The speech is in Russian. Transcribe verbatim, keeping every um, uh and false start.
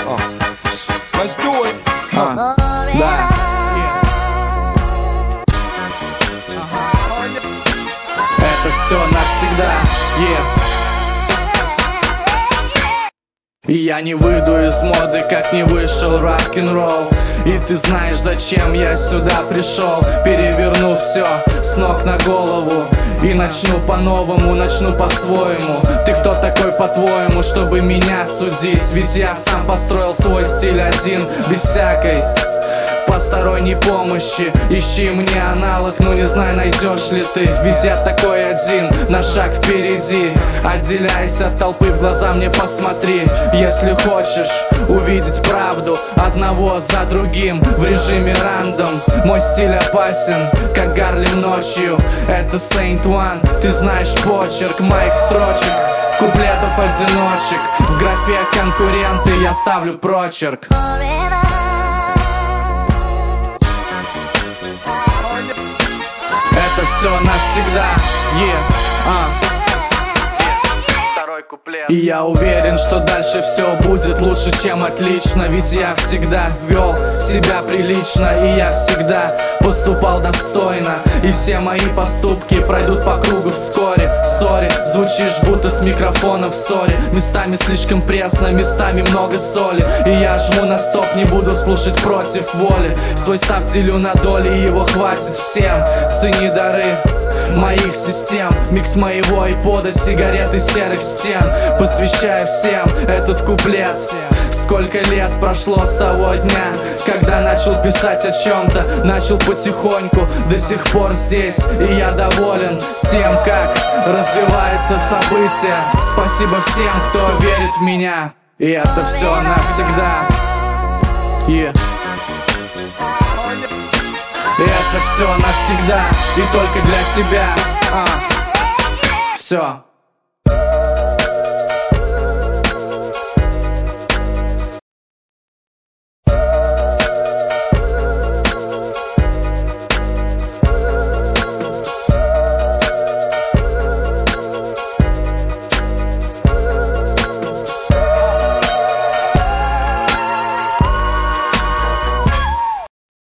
Let's do it. А, да. Это все навсегда. Yeah. И я не выйду из моды, как не вышел рок-н-ролл. И ты знаешь, зачем я сюда пришел. Переверну все с ног на голову и начну по-новому, начну по-своему. Ты кто такой, по-твоему, чтобы меня судить? Ведь я сам построил свой стиль один, без всякой посторонней помощи. Ищи мне аналог, но не знаю, найдешь ли ты. Ведь я такой один, на шаг впереди. Отделяясь от толпы, в глаза мне посмотри. Если хочешь увидеть правду одного за другим в режиме рандом. Мой стиль опасен, как Гарлем ночью. Это Saint One, ты знаешь почерк моих строчек, куплетов одиночек. В графе конкуренты я ставлю прочерк. Это все навсегда, yeah, uh. Второй куплет. И я уверен, что дальше все будет лучше, чем отлично. Ведь я всегда вел себя прилично, и я всегда поступал достойно. И все мои поступки пройдут по кругу вскоре. Сори, звучишь будто с микрофона в ссоре. Местами слишком пресно, местами много соли. И я жму на стоп, не буду слушать против воли. Свой став делю на доли, и его хватит всем. Цени дары моих систем, микс моего айпода, сигареты серых стен. Посвящаю всем этот куплет. Сколько лет прошло с того дня, когда начал писать о чем-то, начал потихоньку, до сих пор здесь. И я доволен тем, как развивается событие. Спасибо всем, кто верит в меня. И это все навсегда, yeah. И это все навсегда, и только для тебя, а. Все.